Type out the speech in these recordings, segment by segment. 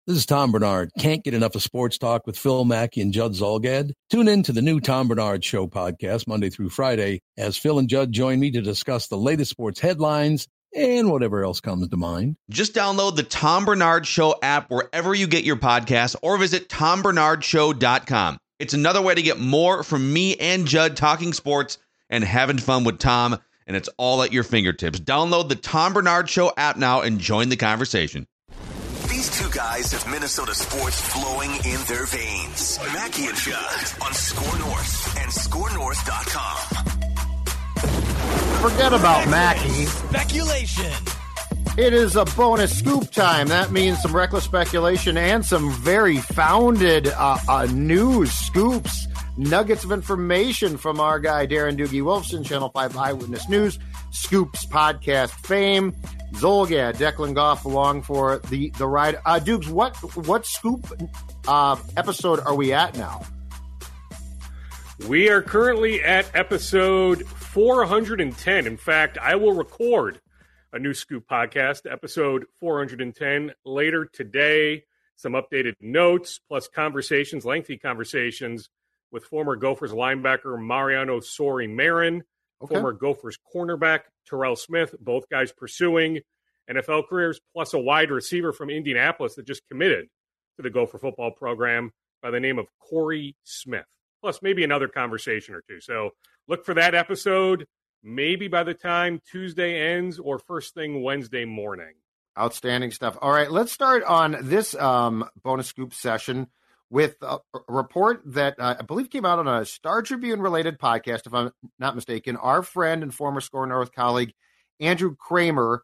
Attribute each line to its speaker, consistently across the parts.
Speaker 1: This is Tom Bernard. Can't get enough of sports talk with Phil Mackey and Judd Zolgad? Tune in to the new Tom Bernard Show podcast Monday through Friday as Phil and Judd join me to discuss the latest sports headlines and whatever else comes to mind.
Speaker 2: Just download the Tom Bernard Show app wherever you get your podcasts or visit tombernardshow.com. It's another way to get more from me and Judd talking sports and having fun with Tom, and it's all at your fingertips. Download the Tom Bernard Show app now and join the conversation.
Speaker 3: These two guys have Minnesota sports flowing in their veins. Mackey and Judd on Score North and ScoreNorth.com.
Speaker 4: Forget about Mackey.
Speaker 5: Speculation.
Speaker 4: It is a bonus scoop time. That means some reckless speculation and some very founded news scoops. Nuggets of information from our guy, Darren Doogie Wolfson, Channel 5 Eyewitness News, Scoops podcast fame. Zolgad, Declan Goff along for the ride. Dukes, what scoop episode are we at now?
Speaker 6: We are currently at episode 410. In fact, I will record a new Scoop podcast, episode 410, later today. Some updated notes, plus conversations, lengthy conversations with former Gophers linebacker Mariano Sori-Marin, former Gophers cornerback Terrell Smith, both guys pursuing NFL careers, plus a wide receiver from Indianapolis that just committed to the Gopher football program by the name of Corey Smith, plus maybe another conversation or two. So look for that episode maybe by the time Tuesday ends or first thing Wednesday morning.
Speaker 4: Outstanding stuff. All right, let's start on this bonus scoop session with a report that I believe came out on a Star Tribune-related podcast, if I'm not mistaken. Our friend and former Score North colleague, Andrew Kramer,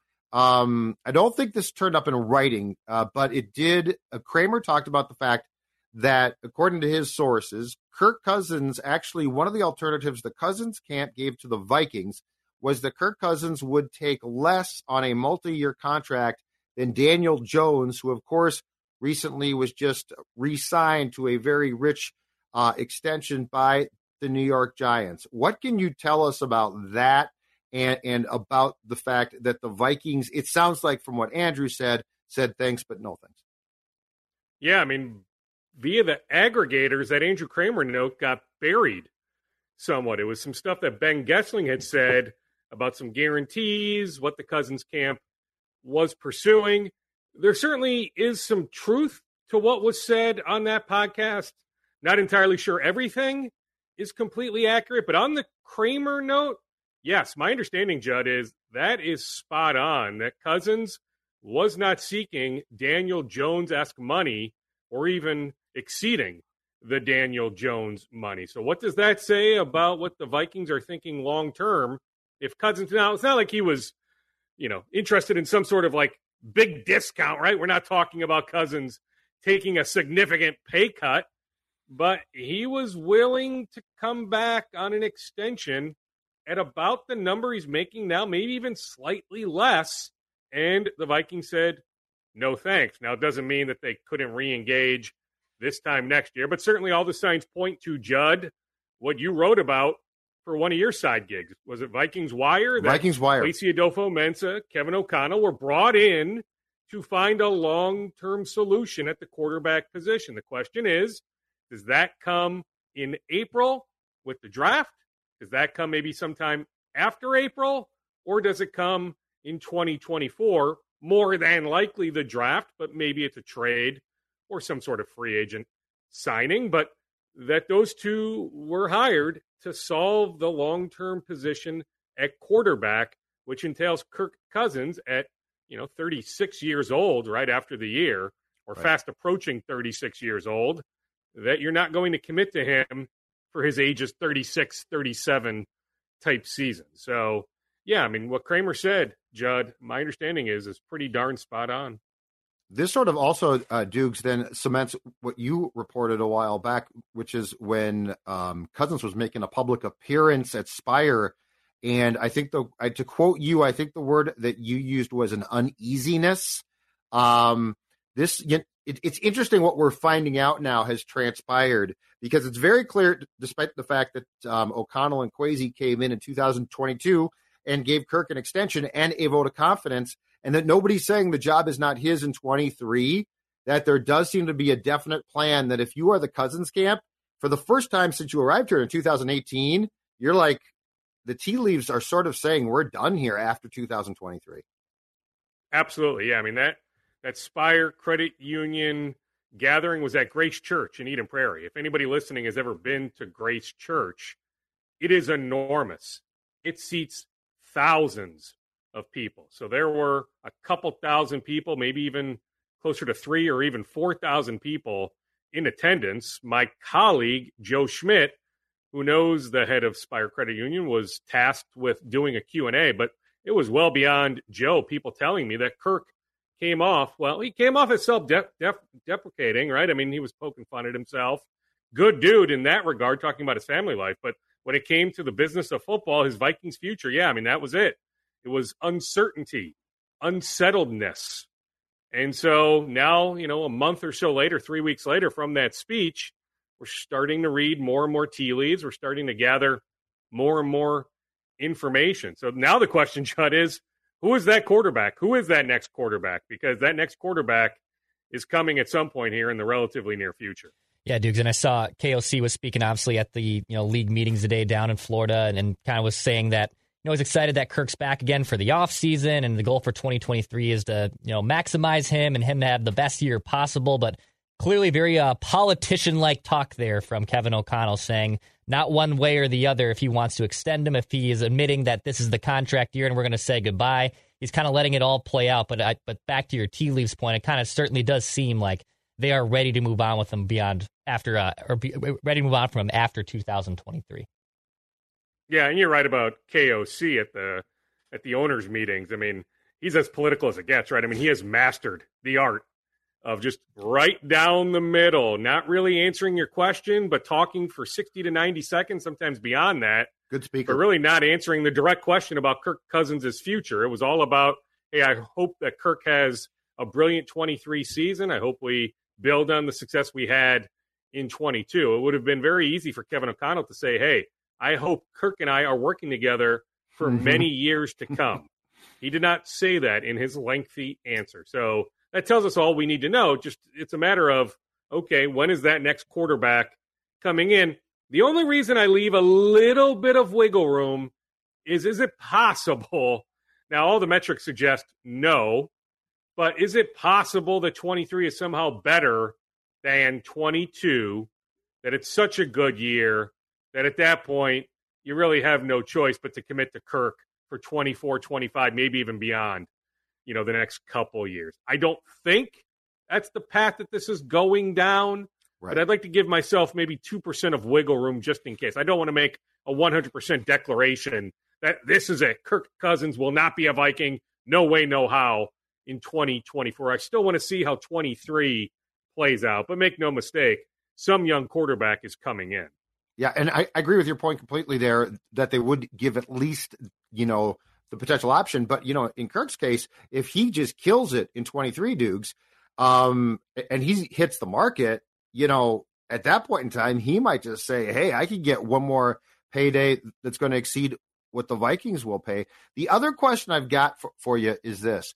Speaker 4: I don't think this turned up in writing, but it did. Kramer talked about the fact that, according to his sources, Kirk Cousins, actually one of the alternatives the Cousins camp gave to the Vikings was that Kirk Cousins would take less on a multi-year contract than Daniel Jones, who, of course, recently was just re-signed to a very rich extension by the New York Giants. What can you tell us about that and about the fact that the Vikings, it sounds like from what Andrew said thanks, but no thanks?
Speaker 6: Yeah, I mean, via the aggregators, that Andrew Kramer note got buried somewhat. It was some stuff that Ben Gessling had said about some guarantees, what the Cousins camp was pursuing. There certainly is some truth to what was said on that podcast. Not entirely sure everything is completely accurate, but on the Kramer note, yes, my understanding, Judd, is that is spot on, that Cousins was not seeking Daniel Jones-esque money or even exceeding the Daniel Jones money. So what does that say about what the Vikings are thinking long-term? If Cousins, now it's not like he was, interested in some sort of like big discount, right? We're not talking about Cousins taking a significant pay cut, but he was willing to come back on an extension at about the number he's making now, maybe even slightly less. And the Vikings said, no thanks. Now, it doesn't mean that they couldn't re-engage this time next year, but certainly all the signs point to, Judd, what you wrote about for one of your side gigs. Was it Vikings Wire?
Speaker 4: Vikings Wire.
Speaker 6: Lacey Adolfo-Mensah, Kevin O'Connell were brought in to find a long-term solution at the quarterback position. The question is, does that come in April with the draft? Does that come maybe sometime after April? Or does it come in 2024? More than likely the draft, but maybe it's a trade or some sort of free agent signing. But that those two were hired to solve the long-term position at quarterback, which entails Kirk Cousins at 36 years old right after the year, or fast approaching 36 years old, that you're not going to commit to him for his ages 36, 37 type season. So, yeah, I mean, what Kramer said, Judd, my understanding is pretty darn spot on.
Speaker 4: This sort of also, Dukes, then cements what you reported a while back, which is when Cousins was making a public appearance at Spire. And I think to quote you, I think the word that you used was an uneasiness. It's interesting what we're finding out now has transpired, because it's very clear, despite the fact that O'Connell and Kwesi came in 2022 and gave Kirk an extension and a vote of confidence, and that nobody's saying the job is not his in 23, that there does seem to be a definite plan that if you are the Cousins camp, for the first time since you arrived here in 2018, you're like, the tea leaves are sort of saying we're done here after 2023.
Speaker 6: Absolutely. Yeah. I mean, that Spire Credit Union gathering was at Grace Church in Eden Prairie. If anybody listening has ever been to Grace Church, it is enormous. It seats thousands of people. So there were a couple thousand people, maybe even closer to 3,000 or even 4,000 people in attendance. My colleague, Joe Schmidt, who knows the head of Spire Credit Union, was tasked with doing a Q&A, but it was well beyond Joe, people telling me that Kirk came off as self-deprecating, right? I mean, he was poking fun at himself. Good dude in that regard, talking about his family life. But when it came to the business of football, his Vikings future, yeah, I mean, that was it. It was uncertainty, unsettledness. And so now, a month or so later, 3 weeks later from that speech, we're starting to read more and more tea leaves. We're starting to gather more and more information. So now the question, Judd, is who is that quarterback? Who is that next quarterback? Because that next quarterback is coming at some point here in the relatively near future.
Speaker 5: Yeah, Dukes, and I saw KOC was speaking obviously at the league meetings today down in Florida, and kind of was saying that he's excited that Kirk's back again for the offseason, and the goal for 2023 is to maximize him and him to have the best year possible. But clearly very politician-like talk there from Kevin O'Connell, saying not one way or the other if he wants to extend him, if he is admitting that this is the contract year and we're going to say goodbye. He's kind of letting it all play out. But back to your tea leaves point, it kind of certainly does seem like they are ready to move on with him ready to move on from him after 2023.
Speaker 6: Yeah, and you're right about KOC at the owners' meetings. I mean, he's as political as it gets, right? I mean, he has mastered the art of just right down the middle, not really answering your question, but talking for 60 to 90 seconds, sometimes beyond that.
Speaker 4: Good speaker.
Speaker 6: But really not answering the direct question about Kirk Cousins' future. It was all about, hey, I hope that Kirk has a brilliant 23 season. I hope we build on the success we had in 22. It would have been very easy for Kevin O'Connell to say, hey, I hope Kirk and I are working together for many years to come. He did not say that in his lengthy answer. So that tells us all we need to know. Just it's a matter of, okay, when is that next quarterback coming in? The only reason I leave a little bit of wiggle room is it possible? Now, all the metrics suggest no, but is it possible that 23 is somehow better than 22, that it's such a good year that at that point you really have no choice but to commit to Kirk for 24, 25, maybe even beyond, the next couple of years? I don't think that's the path that this is going down, right. But I'd like to give myself maybe 2% of wiggle room just in case. I don't want to make a 100% declaration that this is it. Kirk Cousins will not be a Viking. No way, no how in 2024. I still want to see how 23 plays out, but make no mistake, some young quarterback is coming in.
Speaker 4: Yeah, and I agree with your point completely there that they would give at least, the potential option. But, in Kirk's case, if he just kills it in 23, Dukes, and he hits the market, at that point in time, he might just say, hey, I could get one more payday that's going to exceed what the Vikings will pay. The other question I've got for you is this.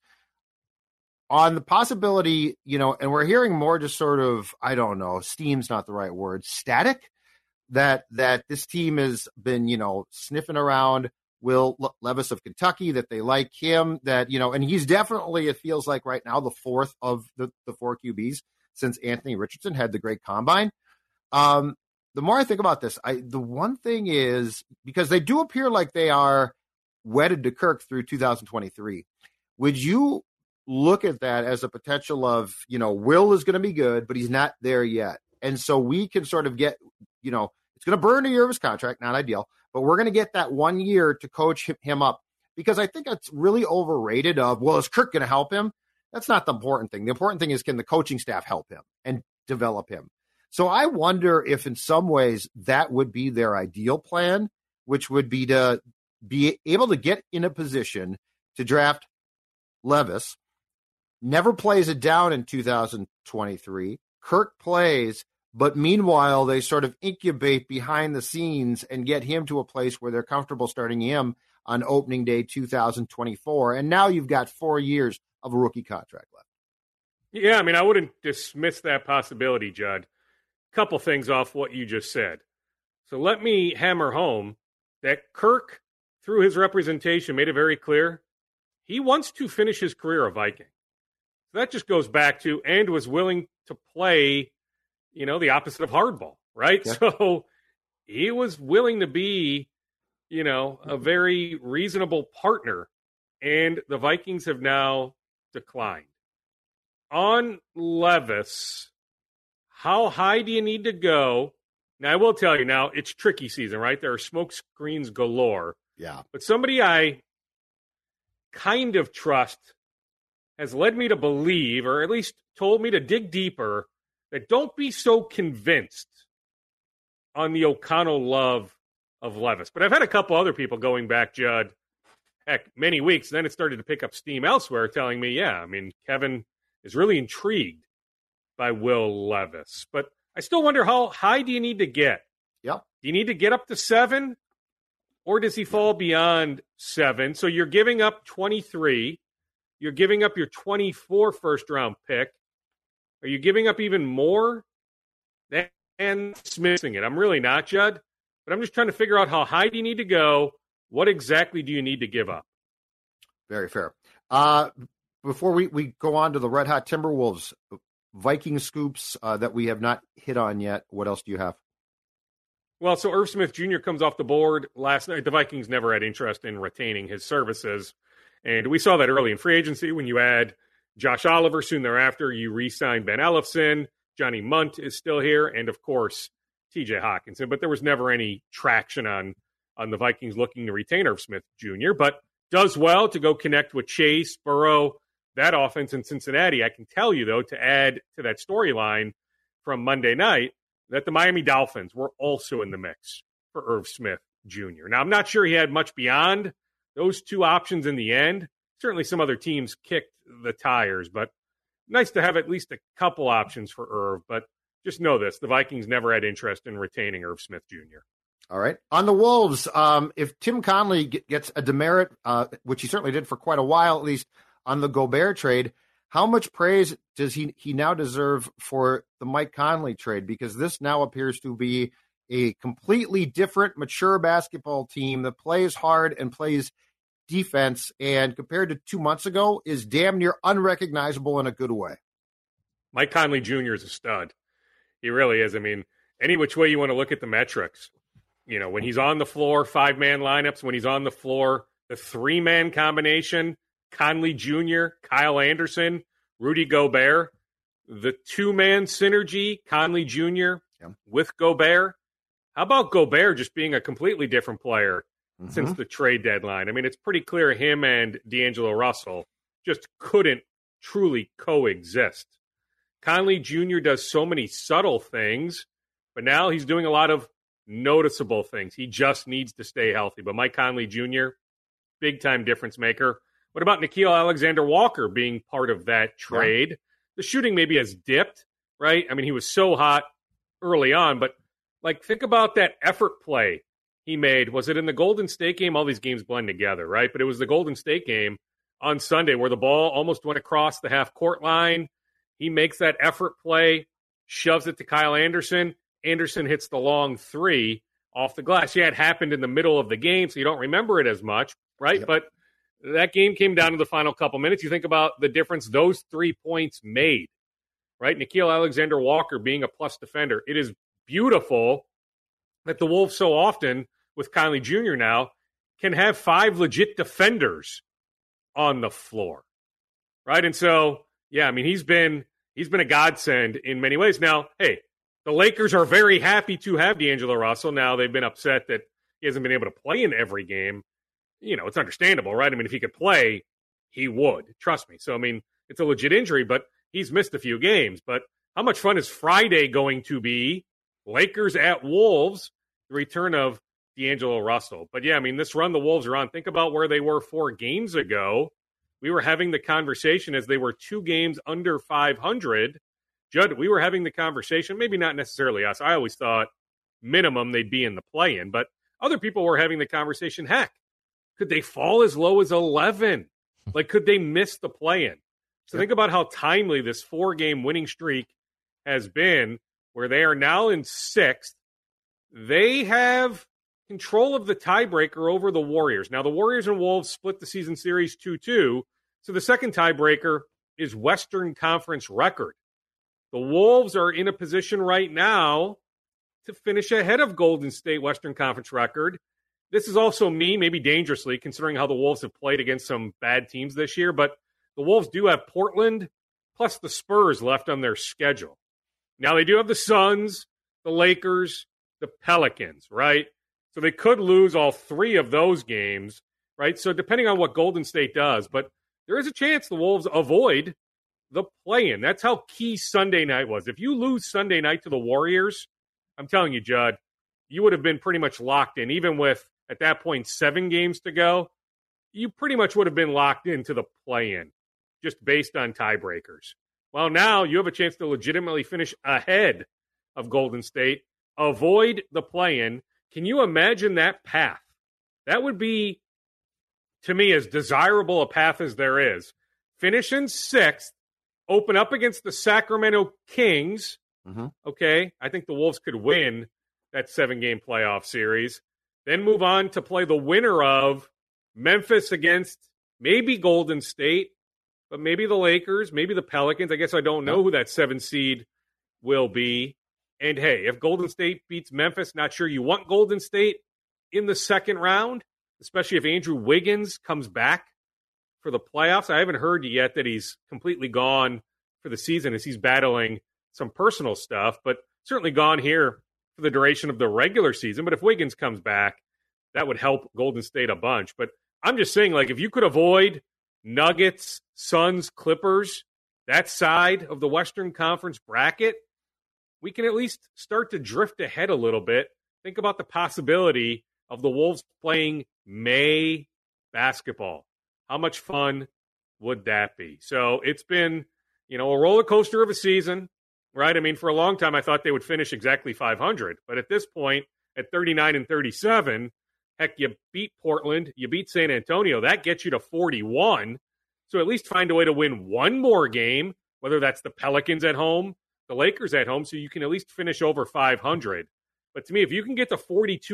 Speaker 4: On the possibility, and we're hearing more just sort of, I don't know, steam's not the right word, static, that this team has been, sniffing around Will Levis of Kentucky, that they like him, that, and he's definitely, it feels like right now, the fourth of the four QBs since Anthony Richardson had the great combine. The more I think about this, the one thing is, because they do appear like they are wedded to Kirk through 2023, would you look at that as a potential of, Will is going to be good, but he's not there yet. And so we can sort of get, it's going to burn a year of his contract, not ideal, but we're going to get that 1 year to coach him up, because I think it's really overrated of, well, is Kirk going to help him? That's not the important thing. The important thing is, can the coaching staff help him and develop him? So I wonder if in some ways that would be their ideal plan, which would be to be able to get in a position to draft Levis, never plays it down in 2023. Kirk plays, but meanwhile, they sort of incubate behind the scenes and get him to a place where they're comfortable starting him on opening day 2024. And now you've got 4 years of a rookie contract left.
Speaker 6: Yeah, I mean, I wouldn't dismiss that possibility, Judd. Couple things off what you just said. So let me hammer home that Kirk, through his representation, made it very clear he wants to finish his career a Viking. So that just goes back to, and was willing to play, the opposite of hardball, right? Yeah. So he was willing to be, a very reasonable partner, and the Vikings have now declined. On Levis, how high do you need to go? Now, I will tell you now, it's tricky season, right? There are smoke screens galore.
Speaker 4: Yeah.
Speaker 6: But somebody I kind of trust has led me to believe, or at least told me to dig deeper, that don't be so convinced on the O'Connell love of Levis. But I've had a couple other people going back, Judd, many weeks, and then it started to pick up steam elsewhere, telling me, Kevin is really intrigued by Will Levis. But I still wonder, how high do you need to get?
Speaker 4: Yep.
Speaker 6: Do you need to get up to 7? Or does he fall beyond 7? So you're giving up 23. You're giving up your 24 first-round pick. Are you giving up even more than dismissing it? I'm really not, Judd. But I'm just trying to figure out, how high do you need to go? What exactly do you need to give up?
Speaker 4: Very fair. Before we go on to the Red Hot Timberwolves, Viking scoops that we have not hit on yet, what else do you have?
Speaker 6: Well, so Irv Smith Jr. comes off the board last night. The Vikings never had interest in retaining his services. And we saw that early in free agency when you add Josh Oliver. Soon thereafter, you re-sign Ben Ellefson. Johnny Munt is still here. And, of course, TJ Hawkinson. But there was never any traction on the Vikings looking to retain Irv Smith Jr. But does well to go connect with Chase, Burrow, that offense in Cincinnati. I can tell you, though, to add to that storyline from Monday night, that the Miami Dolphins were also in the mix for Irv Smith Jr. Now, I'm not sure he had much beyond those two options in the end. Certainly some other teams kicked the tires, but nice to have at least a couple options for Irv. But just know this, the Vikings never had interest in retaining Irv Smith Jr.
Speaker 4: All right. On the Wolves, if Tim Conley gets a demerit, which he certainly did for quite a while, at least on the Gobert trade, how much praise does he now deserve for the Mike Conley trade? Because this now appears to be a completely different, mature basketball team that plays hard and plays defense, and compared to 2 months ago, is damn near unrecognizable in a good way.
Speaker 6: Mike Conley Jr. is a stud. He really is. I mean, any which way you want to look at the metrics, when he's on the floor, 5-man lineups, when he's on the floor, the 3-man combination, Conley Jr., Kyle Anderson, Rudy Gobert, the 2-man synergy, Conley Jr. with Gobert. How about Gobert just being a completely different player since the trade deadline? I mean, it's pretty clear him and D'Angelo Russell just couldn't truly coexist. Conley Jr. does so many subtle things, but now he's doing a lot of noticeable things. He just needs to stay healthy. But Mike Conley Jr., big-time difference maker. What about Nickeil Alexander-Walker being part of that trade? Yeah. The shooting maybe has dipped, right? I mean, he was so hot early on, but think about that effort play he made. Was it in the Golden State game? All these games blend together, right? But it was the Golden State game on Sunday where the ball almost went across the half-court line. He makes that effort play, shoves it to Kyle Anderson. Anderson hits the long 3 off the glass. Yeah, it happened in the middle of the game, so you don't remember it as much, right? Yep. But that game came down to the final couple minutes. You think about the difference those 3 points made, right? Nickeil Alexander-Walker being a plus defender. It is beautiful that the Wolves so often, with Conley Jr. now, can have 5 legit defenders on the floor, right? And so, yeah, I mean, he's been a godsend in many ways. Now, hey, the Lakers are very happy to have D'Angelo Russell. Now, they've been upset that he hasn't been able to play in every game. It's understandable, right? I mean, if he could play, he would. Trust me. So, I mean, it's a legit injury, but he's missed a few games. But how much fun is Friday going to be? Lakers at Wolves, the return of D'Angelo Russell. But, yeah, I mean, this run the Wolves are on, think about where they were 4 games ago. We were having the conversation as they were 2 games under 500. Judd, we were having the conversation, maybe not necessarily us. I always thought minimum they'd be in the play-in, but other people were having the conversation, heck, could they fall as low as 11? Could they miss the play-in? So think about how timely this 4-game winning streak has been, where they are now in 6th. They have control of the tiebreaker over the Warriors. Now, the Warriors and Wolves split the season series 2-2, so the second tiebreaker is Western Conference record. The Wolves are in a position right now to finish ahead of Golden State Western Conference record. This is also maybe dangerously, considering how the Wolves have played against some bad teams this year, but the Wolves do have Portland plus the Spurs left on their schedule. Now, they do have the Suns, the Lakers, the Pelicans, right? So they could lose all 3 of those games, right? So depending on what Golden State does, but there is a chance the Wolves avoid the play-in. That's how key Sunday night was. If you lose Sunday night to the Warriors, I'm telling you, Judd, you would have been pretty much locked in. Even with, at that point, 7 games to go, you pretty much would have been locked into the play-in, just based on tiebreakers. Well, now you have a chance to legitimately finish ahead of Golden State, avoid the play-in. Can you imagine that path? That would be, to me, as desirable a path as there is. Finish in 6th, open up against the Sacramento Kings. Okay, I think the Wolves could win that 7-game playoff series. Then move on to play the winner of Memphis against maybe Golden State, but maybe the Lakers, maybe the Pelicans. I guess I don't know who that 7 seed will be. And hey, if Golden State beats Memphis, not sure you want Golden State in the second round, especially if Andrew Wiggins comes back for the playoffs. I haven't heard yet that he's completely gone for the season as he's battling some personal stuff, but certainly gone here for the duration of the regular season. But if Wiggins comes back, that would help Golden State a bunch. But I'm just saying, like, if you could avoid Nuggets, Suns, Clippers, that side of the Western Conference bracket, we can at least start to drift ahead a little bit. Think about the possibility of the Wolves playing May basketball. How much fun would that be? So it's been, a roller coaster of a season, right? I mean, for a long time, I thought they would finish exactly 500. But at this point, at 39-37, heck, you beat Portland, you beat San Antonio. That gets you to 41. So at least find a way to win one more game, whether that's the Pelicans at home, the Lakers at home, so you can at least finish over 500. But to me, if you can get to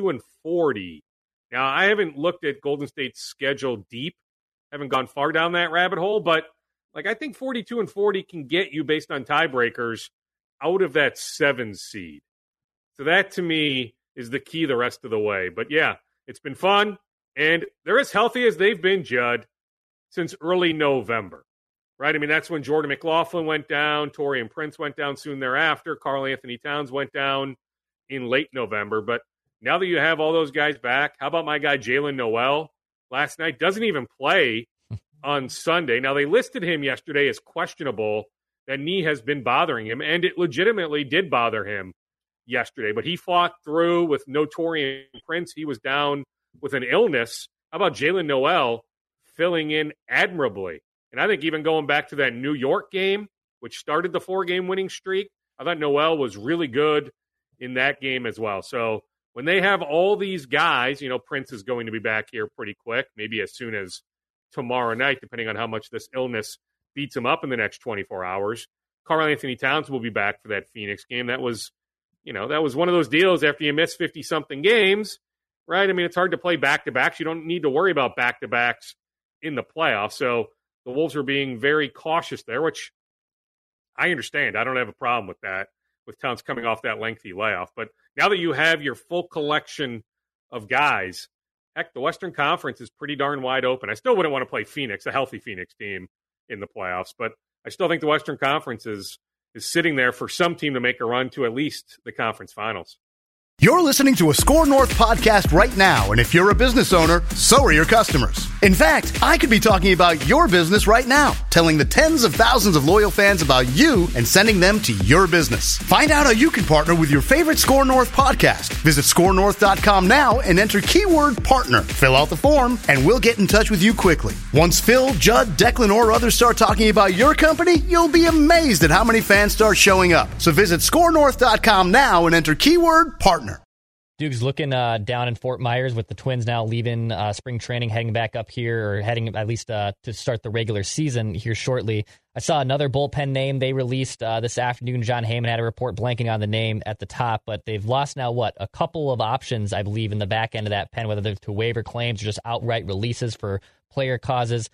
Speaker 6: 42-40, now I haven't looked at Golden State's schedule deep, haven't gone far down that rabbit hole, but I think 42-40 can get you, based on tiebreakers, out of that 7 seed. So that, to me, is the key the rest of the way. But yeah, it's been fun, and they're as healthy as they've been, Judd, since early November. Right? I mean, that's when Jordan McLaughlin went down, Taurean Prince went down soon thereafter, Karl Anthony Towns went down in late November. But now that you have all those guys back, how about my guy Jalen Noel last night? Doesn't even play on Sunday. Now, they listed him yesterday as questionable. That knee has been bothering him, and it legitimately did bother him yesterday. But he fought through with no Taurean Prince. He was down with an illness. How about Jalen Noel filling in admirably? And I think even going back to that New York game, which started the 4-game winning streak, I thought Noel was really good in that game as well. So when they have all these guys, Prince is going to be back here pretty quick, maybe as soon as tomorrow night, depending on how much this illness beats him up in the next 24 hours. Karl Anthony Towns will be back for that Phoenix game. That was one of those deals after you miss 50-something games, right? I mean, it's hard to play back-to-backs. You don't need to worry about back-to-backs in the playoffs. So the Wolves were being very cautious there, which I understand. I don't have a problem with that, with Towns coming off that lengthy layoff. But now that you have your full collection of guys, heck, the Western Conference is pretty darn wide open. I still wouldn't want to play Phoenix, a healthy Phoenix team, in the playoffs, but I still think the Western Conference is sitting there for some team to make a run to at least the conference finals.
Speaker 7: You're listening to a Score North podcast right now, and if you're a business owner, so are your customers. In fact, I could be talking about your business right now, telling the tens of thousands of loyal fans about you and sending them to your business. Find out how you can partner with your favorite Score North podcast. Visit scorenorth.com now and enter keyword partner. Fill out the form, and we'll get in touch with you quickly. Once Phil, Judd, Declan, or others start talking about your company, you'll be amazed at how many fans start showing up. So visit scorenorth.com now and enter keyword partner.
Speaker 5: Duke's looking down in Fort Myers with the Twins now leaving spring training, heading back up here, or heading at least to start the regular season here shortly. I saw another bullpen name they released this afternoon. John Heyman had a report blanking on the name at the top, but they've lost now, a couple of options, I believe, in the back end of that pen, whether they're to waiver claims or just outright releases for player causes.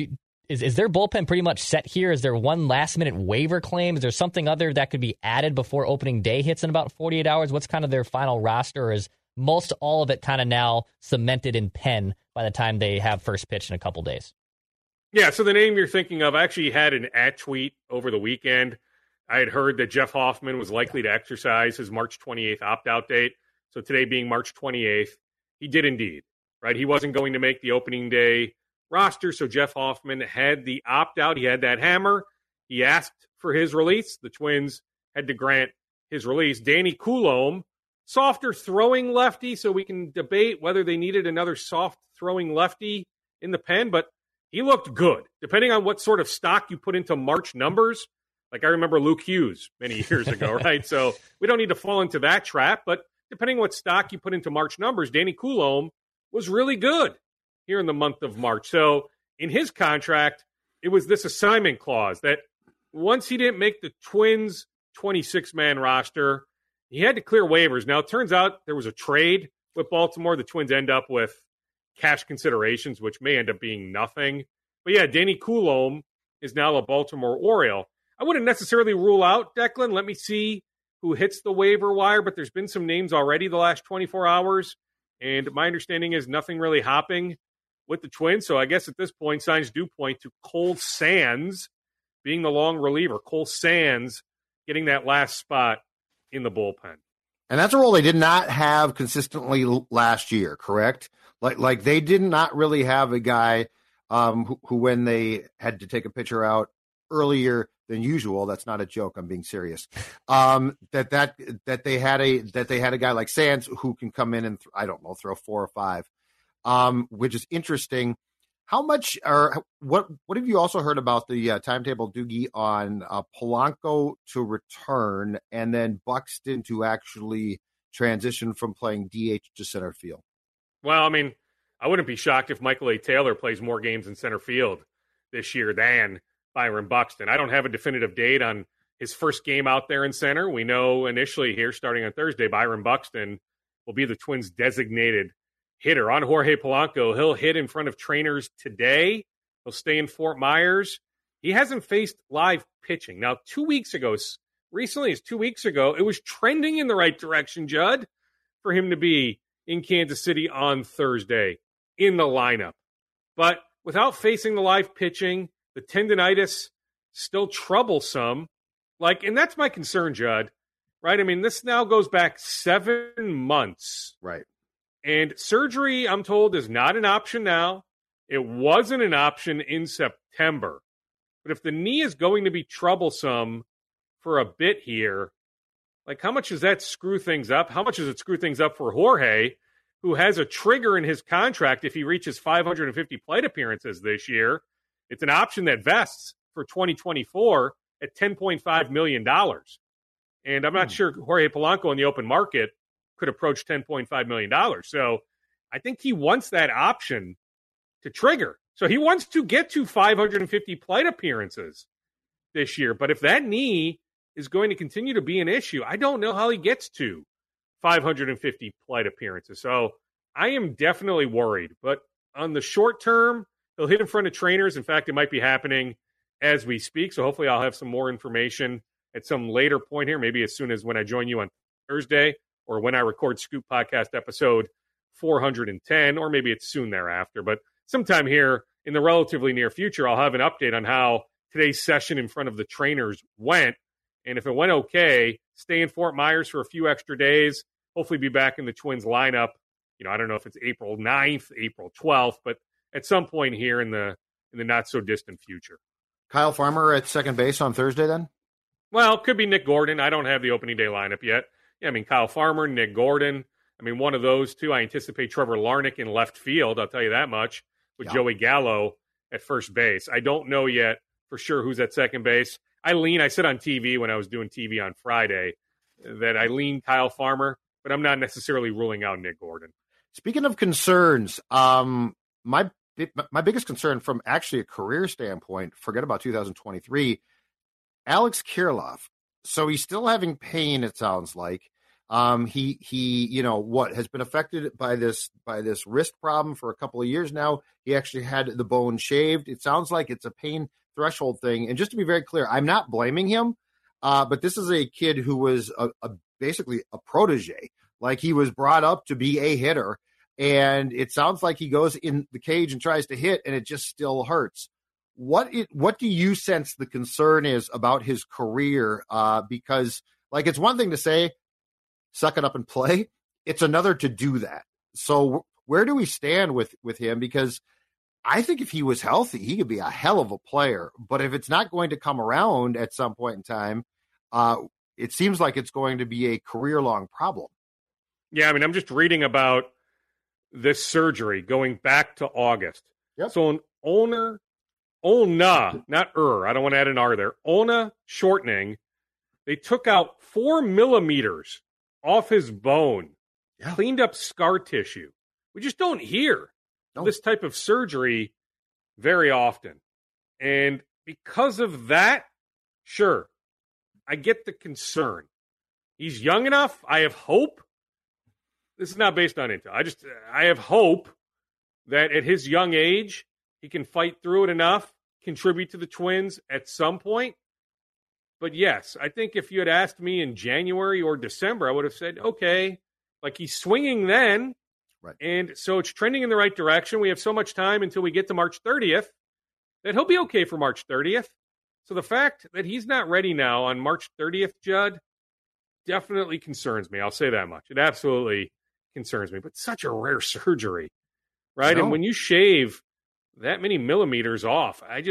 Speaker 5: Is their bullpen pretty much set here? Is there one last-minute waiver claim? Is there something other that could be added before opening day hits in about 48 hours? What's kind of their final roster? Or is most all of it kind of now cemented in pen by the time they have first pitch in a couple days?
Speaker 6: Yeah, so the name you're thinking of, I actually had an @tweet over the weekend. I had heard that Jeff Hoffman was likely to exercise his March 28th opt-out date. So today being March 28th, he did indeed, right? He wasn't going to make the opening day roster, so Jeff Hoffman had the opt-out. He had that hammer. He asked for his release. The Twins had to grant his release. Danny Coulombe, softer throwing lefty, so we can debate whether they needed another soft throwing lefty in the pen, but he looked good. Depending on what sort of stock you put into March numbers, like I remember Luke Hughes many years ago, right? So we don't need to fall into that trap, but depending on what stock you put into March numbers, Danny Coulombe was really good here in the month of March. So in his contract, it was this assignment clause that once he didn't make the Twins 26-man roster, he had to clear waivers. Now, it turns out there was a trade with Baltimore. The Twins end up with cash considerations, which may end up being nothing. But yeah, Danny Coulombe is now a Baltimore Oriole. I wouldn't necessarily rule out Declan. Let me see who hits the waiver wire, but there's been some names already the last 24 hours, and my understanding is nothing really hopping with the Twins. So I guess at this point, signs do point to Cole Sands being the long reliever. Cole Sands getting that last spot in the bullpen.
Speaker 4: And that's a role they did not have consistently last year, correct? Like they did not really have a guy who when they had to take a pitcher out earlier than usual. That's not a joke. I'm being serious. That they had a guy like Sands who can come in and throw 4 or 5, which is interesting. How much or what have you also heard about the timetable, Doogie, on Polanco to return and then Buxton to actually transition from playing DH to center field?
Speaker 6: Well, I mean, I wouldn't be shocked if Michael A. Taylor plays more games in center field this year than Byron Buxton. I don't have a definitive date on his first game out there in center. We know initially here, starting on Thursday, Byron Buxton will be the Twins' designated hitter. On Jorge Polanco, he'll hit in front of trainers today. He'll stay in Fort Myers. He hasn't faced live pitching. Now, 2 weeks ago, recently as 2 weeks ago, it was trending in the right direction, Judd, for him to be in Kansas City on Thursday in the lineup. But without facing the live pitching, the tendinitis still troublesome. And that's my concern, Judd, right? I mean, this now goes back 7 months.
Speaker 4: Right.
Speaker 6: And surgery, I'm told, is not an option now. It wasn't an option in September. But if the knee is going to be troublesome for a bit here, how much does that screw things up? How much does it screw things up for Jorge, who has a trigger in his contract if he reaches 550 plate appearances this year? It's an option that vests for 2024 at $10.5 million. And I'm not sure Jorge Polanco in the open market could approach $10.5 million. So I think he wants that option to trigger. So he wants to get to 550 plate appearances this year. But if that knee is going to continue to be an issue, I don't know how he gets to 550 plate appearances. So I am definitely worried. But on the short term, he'll hit in front of trainers. In fact, it might be happening as we speak. So hopefully I'll have some more information at some later point here, maybe as soon as when I join you on Thursday or when I record Scoop Podcast episode 410, or maybe it's soon thereafter. But sometime here in the relatively near future, I'll have an update on how today's session in front of the trainers went. And if it went okay, stay in Fort Myers for a few extra days, hopefully be back in the Twins lineup. I don't know if it's April 9th, April 12th, but at some point here in the not-so-distant future.
Speaker 4: Kyle Farmer at second base on Thursday then?
Speaker 6: Well, it could be Nick Gordon. I don't have the opening day lineup yet. Yeah, I mean, Kyle Farmer, Nick Gordon. I mean, one of those two. I anticipate Trevor Larnach in left field, I'll tell you that much, with Joey Gallo at first base. I don't know yet for sure who's at second base. I said on TV when I was doing TV on Friday that I lean Kyle Farmer. but I'm not necessarily ruling out Nick Gordon.
Speaker 4: Speaking of concerns, my biggest concern from actually a career standpoint, forget about 2023, Alex Kirilloff. So he's still having pain, it sounds like. He has been affected by this wrist problem for a couple of years now. He actually had the bone shaved. It sounds like it's a pain threshold thing. And just to be very clear, I'm not blaming him, but this is a kid who was basically a protege. Like, he was brought up to be a hitter, and it sounds like he goes in the cage and tries to hit, and it just still hurts. What do you sense the concern is about his career? Because, like, it's one thing to say, suck it up and play. It's another to do that. So where do we stand with him? Because I think if he was healthy, he could be a hell of a player. But if it's not going to come around at some point in time, it seems like it's going to be a career-long problem.
Speaker 6: Yeah, I mean, I'm just reading about this surgery going back to August.
Speaker 4: Yep.
Speaker 6: So an ulna, not I don't want to add an R there, ulna shortening, they took out 4 millimeters off his bone, cleaned up scar tissue. We just don't hear this type of surgery very often. And because of that, sure, I get the concern. He's young enough. I have hope. This is not based on intel. I have hope that at his young age, he can fight through it enough, contribute to the Twins at some point. But yes, I think if you had asked me in January or December, I would have said, okay, like, he's swinging then.
Speaker 4: Right.
Speaker 6: And so it's trending in the right direction. We have so much time until we get to March 30th that he'll be okay for March 30th. So the fact that he's not ready now on March 30th, Judd, definitely concerns me. I'll say that much. It absolutely concerns me. But such a rare surgery, right? And when you shave that many millimeters off, I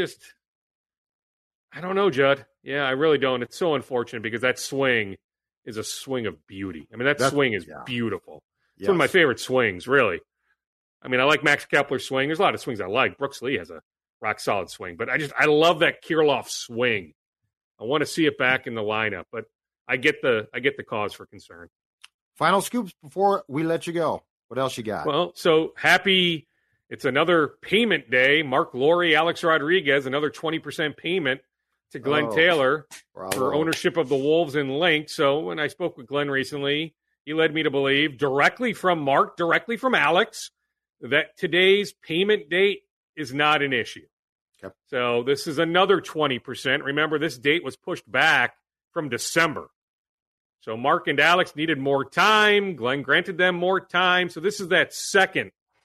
Speaker 6: don't know, Judd. Yeah, I really don't. It's so unfortunate because that swing is a swing of beauty. I mean, that swing is beautiful. It's one of my favorite swings, really. I mean, I like Max Kepler's swing. There's a lot of swings I like. Brooks Lee has a rock-solid swing. But I love that Kirilloff swing. I want to see it back in the lineup. But I get the cause for concern.
Speaker 4: Final scoops before we let you go. What else you got?
Speaker 6: Well, so happy. It's another payment day. Mark Lowry, Alex Rodriguez, another 20% payment to Glenn Taylor for ownership of the Wolves and Lynx. So when I spoke with Glenn recently, he led me to believe directly from Mark, directly from Alex, that today's payment date is not an issue.
Speaker 4: Okay.
Speaker 6: So this is another 20%. Remember, this date was pushed back from December. So Mark and Alex needed more time. Glenn granted them more time. So this is that second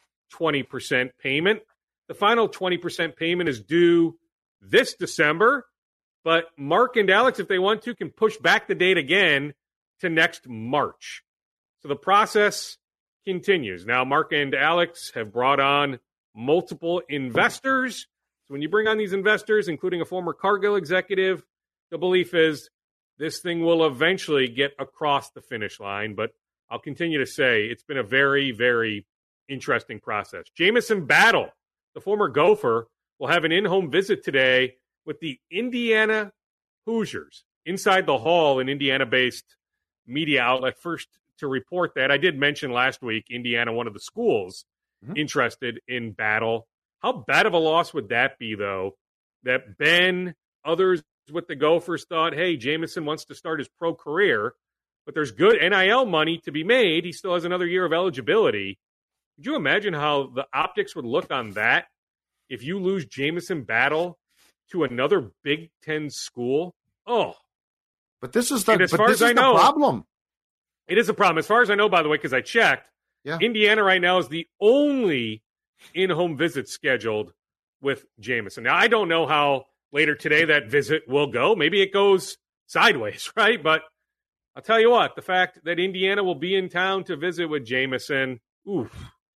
Speaker 6: 20% payment. The final 20% payment is due this December. But Mark and Alex, if they want to, can push back the date again to next March. So the process continues. Now, Mark and Alex have brought on multiple investors. So when you bring on these investors, including a former Cargill executive, the belief is this thing will eventually get across the finish line. But I'll continue to say it's been a very, very interesting process. Jamison Battle, the former Gopher, will have an in-home visit today with the Indiana Hoosiers inside the hall, an Indiana-based media outlet. First to report that, I did mention last week, Indiana, one of the schools interested in Battle. How bad of a loss would that be, though, that Ben, others with the Gophers thought, hey, Jamison wants to start his pro career, but there's good NIL money to be made. He still has another year of eligibility. Could you imagine how the optics would look on that if you lose Jamison Battle to another Big Ten school? Oh.
Speaker 4: But this is the problem.
Speaker 6: It is a problem. As far as I know, by the way, because I checked, Indiana right now is the only in-home visit scheduled with Jamison. Now, I don't know how later today that visit will go. Maybe it goes sideways, right? But I'll tell you what, the fact that Indiana will be in town to visit with Jamison, oof.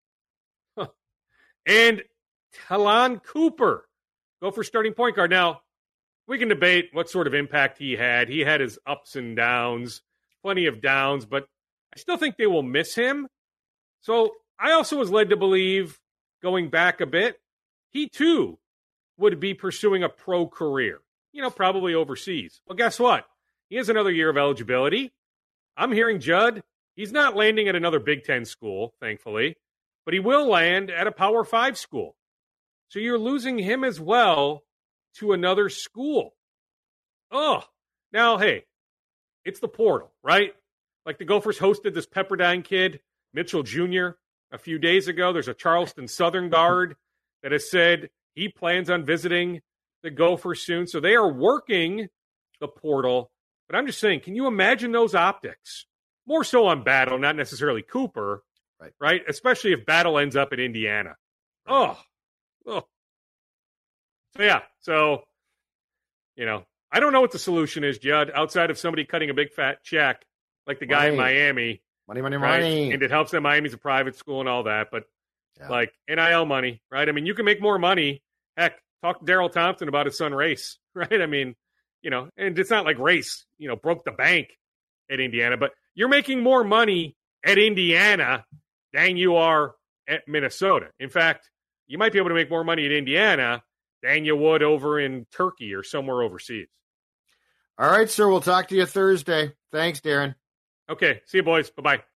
Speaker 6: And Talon Cooper, Gopher starting point guard. Now, we can debate what sort of impact he had. He had his ups and downs, plenty of downs, but I still think they will miss him. So I also was led to believe, going back a bit, he too would be pursuing a pro career, probably overseas. Well, guess what? He has another year of eligibility. I'm hearing, Judd, He's not landing at another Big Ten school, thankfully, but he will land at a Power 5 school. So you're losing him as well to another school. Oh, now, hey, it's the portal, right? Like the Gophers hosted this Pepperdine kid, Mitchell Jr., a few days ago. There's a Charleston Southern guard that has said he plans on visiting the Gophers soon. So they are working the portal. But I'm just saying, can you imagine those optics? More so on Battle, not necessarily Cooper, right? Especially if Battle ends up at Indiana. Oh. So, yeah. So, I don't know what the solution is, Judd, outside of somebody cutting a big fat check like the guy in Miami.
Speaker 4: Money.
Speaker 6: And it helps that Miami's a private school and all that. But, like, NIL money, right? I mean, you can make more money. Heck, talk to Darrell Thompson about his son, Race, right? I mean, and it's not like Race, broke the bank at Indiana. But you're making more money at Indiana than you are at Minnesota. In fact, you might be able to make more money at Indiana than you would over in Turkey or somewhere overseas.
Speaker 4: All right, sir. We'll talk to you Thursday. Thanks, Darren.
Speaker 6: Okay. See you, boys. Bye-bye.